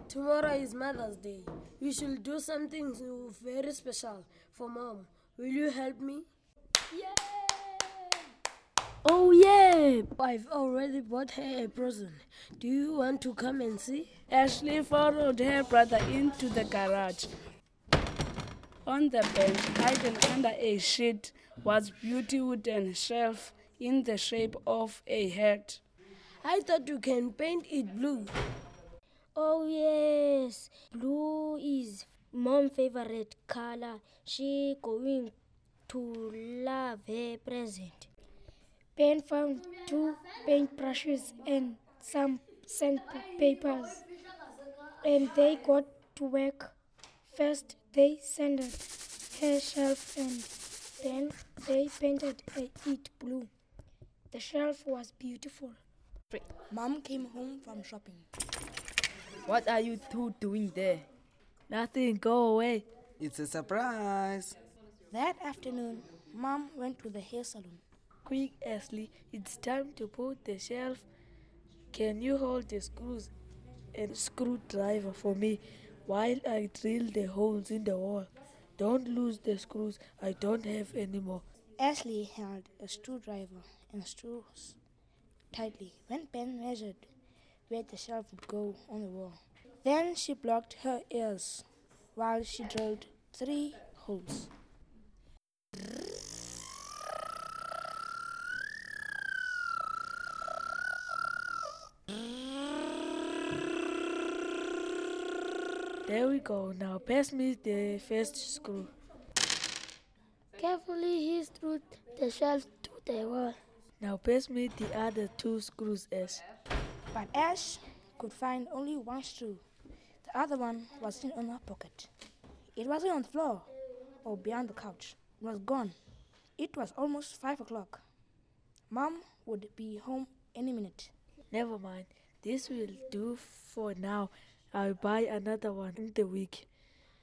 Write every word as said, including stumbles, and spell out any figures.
Tomorrow is Mother's Day. We should do something very special for Mom. Will you help me? Yeah! Oh yeah! I've already bought her a present. Do you want to come and see? Ashley followed her brother into the garage. On the bench, hidden under a sheet, was beauty wooden shelf in the shape of a head. I thought you can paint it blue. Oh yes, blue is Mom's favorite color. She going to love her present. Ben found two paintbrushes and some sandpapers, and they got to work. First they sanded her shelf and then they painted it blue. The shelf was beautiful. Mom came home from shopping. What are you two doing there? Nothing, go away. It's a surprise. That afternoon, Mom went to the hair salon. Quick, Ashley, it's time to put the shelf. Can you hold the screws and screwdriver for me while I drill the holes in the wall? Don't lose the screws, I don't have any more. Ashley held a screwdriver and screws tightly when Ben measured where the shelf would go on the wall. Then she blocked her ears while she drilled three holes. There we go. Now pass me the first screw. Carefully he screwed the shelf to the wall. Now pass me the other two screws, Ash. But Ash could find only one screw. The other one was in her pocket. It wasn't on the floor or behind the couch. It was gone. It was almost five o'clock. Mom would be home any minute. Never mind. This will do for now. I'll buy another one in the week.